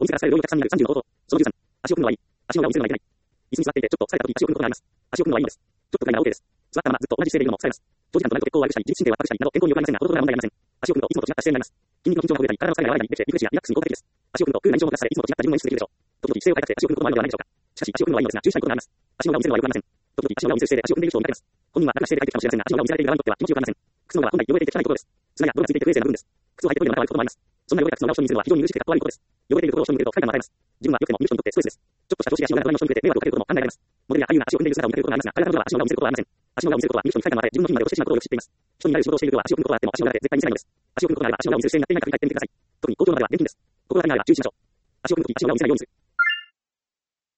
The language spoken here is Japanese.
お店から伝える量にお客さんになる30の方法。その13。足を組むのはいい。足の裏を見せるのはいけない。椅子に座っていて、ちょっと疲れた時、足を組むことがあります。足を組むのはいいのです。ちょっと不快なら OK です。座ったままずっと同じ姿勢でいるのも疲れます。長時間となると血行を悪くしたり、自律神経を圧迫したりなど健康に良くありませんが、ほどほどな問題ありません。足を組むといつもと違った姿勢になります。筋肉の緊張がほぐれたり、体の疲れが和らいだり、リフレッシュやリラックスに効果的です。足を組むとクールな印象も出され、いつもと違った自分の演出できるでしょう。時々姿勢を変えたくて足を組むこともあるのではないでしょうか。しかし、足を組むのはいいのですが、注意したいことがあります。足の裏を見せるのは良くありません。時々足の裏を見せる姿勢で足を組んでいる人を見かけます。本人は楽な姿勢で入ってきたかもしれませんが、足の裏を見せられている側にとっては気持ちよくありません。靴の裏は本来汚れていて汚いところです。砂や泥がついていて不衛生な部分です。靴を履いてトイレの中を歩くこともあります。そんな汚れた靴の裏を人に見せるのは非常に許しくてかっこ悪いことです。汚れているところを人に見せると不快感を与えます。自分は良くても見る人にとってストレスです。ちょっとした調子で足の裏が人に見せて迷惑をかけることも考えられます。モデルや俳優が足を組んでいる姿を見かけることがありますが、彼らのは足の裏を見せることはありません。足の裏を見せることは見る人に不快感を与え、自分の筋まで落ちてしまうことをよく知っています。人になる仕事をしている人は足を組むことがあっても足の裏で絶対見せないのです。足を組むことがあれば足の裏を見せる姿勢になっていないか振り返ってみてください。特に口頭の中ではできるんです。心がけながら注意しましょう。足を組むとき足の裏を見せないようにする。